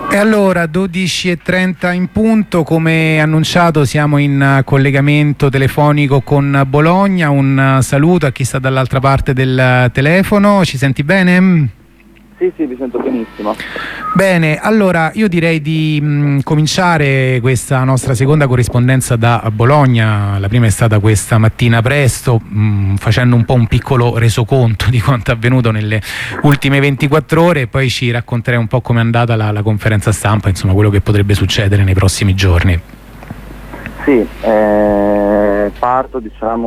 E allora 12:30 in punto, come annunciato siamo in collegamento telefonico con Bologna. Un saluto a chi sta dall'altra parte del telefono. Ci senti bene? Sì, vi sento benissimo. Bene, allora io direi di cominciare questa nostra seconda corrispondenza da Bologna. La prima è stata questa mattina presto, facendo un po' un piccolo resoconto di quanto è avvenuto nelle ultime 24 ore, e poi ci racconterei un po' come è andata la conferenza stampa, insomma quello che potrebbe succedere nei prossimi giorni. Sì, parto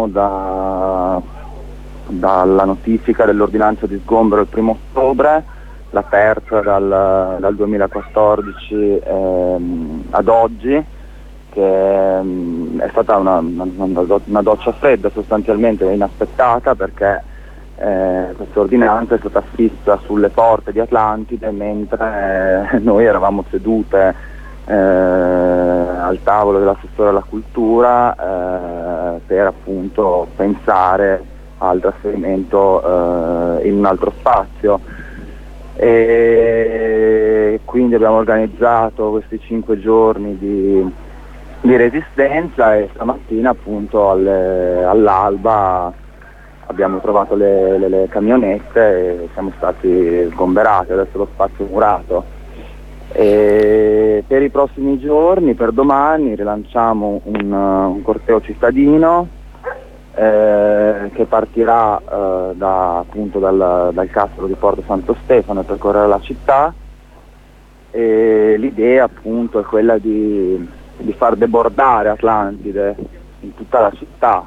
dalla notifica dell'ordinanza di sgombero il 1° ottobre, la terza dal 2014 ad oggi, che è stata una doccia fredda, sostanzialmente inaspettata, perché questa ordinanza è stata fissa sulle porte di Atlantide mentre noi eravamo sedute al tavolo dell'assessore alla cultura per appunto pensare al trasferimento in un altro spazio. E quindi abbiamo organizzato questi 5 giorni di resistenza, e stamattina appunto all'alba abbiamo trovato le camionette e siamo stati sgomberati. Adesso lo spazio è murato, e per i prossimi giorni, per domani, rilanciamo un corteo cittadino che partirà dal castello di Porto Santo Stefano e percorrerà la città, e l'idea appunto è quella di far debordare Atlantide in tutta la città.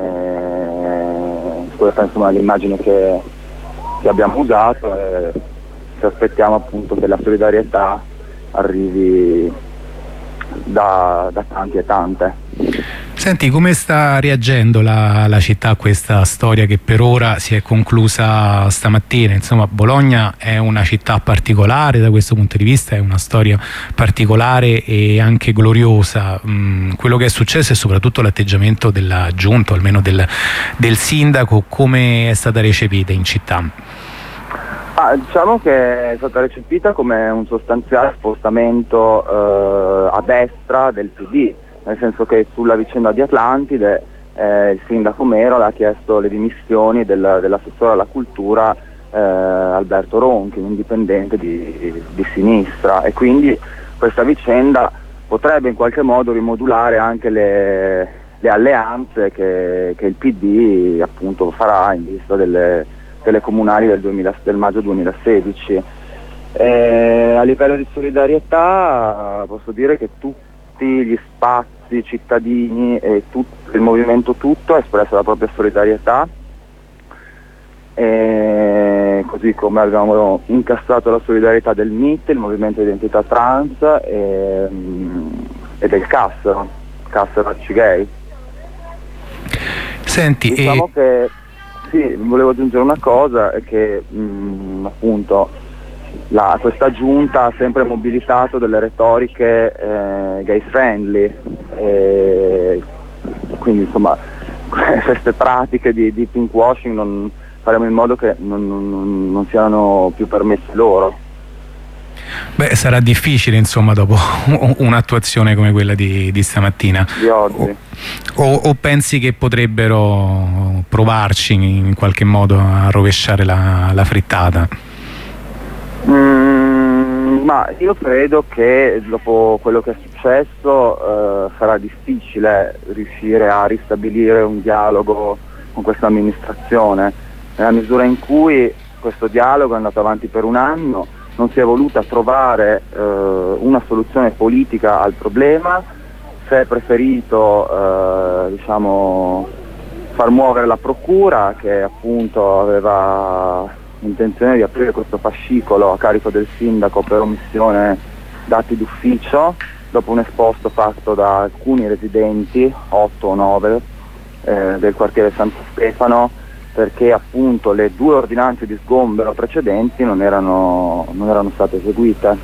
Questa insomma è l'immagine che abbiamo usato, e ci aspettiamo appunto che la solidarietà arrivi da tanti e tante. Senti, come sta reagendo la città a questa storia che per ora si è conclusa stamattina? Insomma, Bologna è una città particolare da questo punto di vista, è una storia particolare e anche gloriosa. Quello che è successo e soprattutto l'atteggiamento della giunta, o almeno del sindaco, come è stata recepita in città? Diciamo che è stata recepita come un sostanziale spostamento a destra del PD, nel senso che sulla vicenda di Atlantide il sindaco Merola ha chiesto le dimissioni dell'assessore alla cultura Alberto Ronchi, un indipendente di sinistra, e quindi questa vicenda potrebbe in qualche modo rimodulare anche le alleanze che il PD appunto farà in vista delle comunali del maggio 2016. A livello di solidarietà posso dire che tutti gli spazi cittadini e il movimento tutto ha espresso la propria solidarietà, così come abbiamo incassato la solidarietà del MIT, il Movimento Identità Trans, e del Cassero Arcigay. Senti, diciamo che sì, volevo aggiungere una cosa, è che appunto questa giunta ha sempre mobilitato delle retoriche gay friendly, quindi insomma queste pratiche di pinkwashing faremo in modo che non siano più permesse loro. Beh, sarà difficile insomma dopo un'attuazione come quella di stamattina. Di oggi. O pensi che potrebbero provarci in qualche modo a rovesciare la frittata? Ma io credo che dopo quello che è successo sarà difficile riuscire a ristabilire un dialogo con questa amministrazione, nella misura in cui questo dialogo è andato avanti per un anno, non si è voluta trovare una soluzione politica al problema, si è preferito far muovere la procura, che appunto aveva intenzione di aprire questo fascicolo a carico del sindaco per omissione d'atti d'ufficio, dopo un esposto fatto da alcuni residenti, 8 o 9, del quartiere Santo Stefano, perché appunto le 2 ordinanze di sgombero precedenti non erano state eseguite.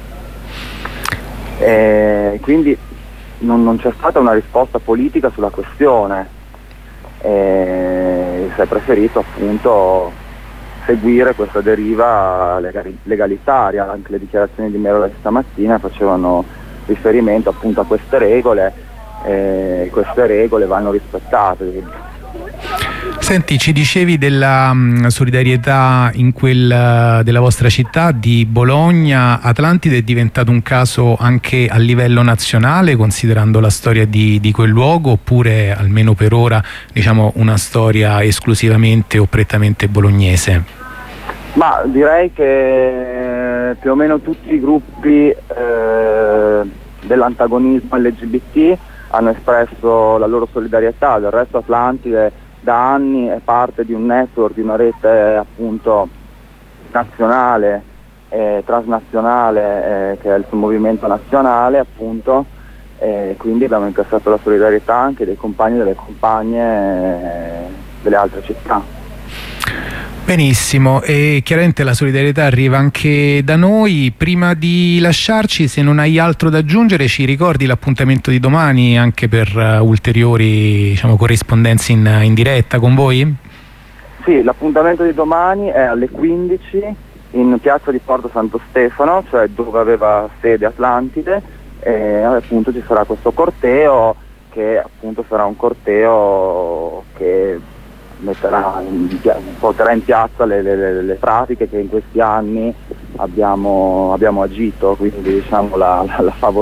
Quindi non c'è stata una risposta politica sulla questione, si è preferito appunto seguire questa deriva legalitaria. Anche le dichiarazioni di Merola di stamattina facevano riferimento appunto a queste regole, e queste regole vanno rispettate. Senti, ci dicevi della solidarietà della vostra città, di Bologna. Atlantide è diventato un caso anche a livello nazionale, considerando la storia di quel luogo, oppure almeno per ora, diciamo, una storia esclusivamente o prettamente bolognese? Ma direi che più o meno tutti i gruppi dell'antagonismo LGBT hanno espresso la loro solidarietà. Del resto Atlantide da anni è parte di un network, di una rete appunto nazionale e transnazionale, che è il suo movimento nazionale appunto, e quindi abbiamo incassato la solidarietà anche dei compagni e delle compagne delle altre città. Benissimo, e chiaramente la solidarietà arriva anche da noi. Prima di lasciarci, se non hai altro da aggiungere, ci ricordi l'appuntamento di domani anche per ulteriori, diciamo, corrispondenze in diretta con voi? Sì, l'appuntamento di domani è alle 15 in piazza di Porto Santo Stefano, cioè dove aveva sede Atlantide, e appunto ci sarà questo corteo, che appunto sarà un corteo che porterà in piazza le pratiche che in questi anni abbiamo agito, quindi diciamo la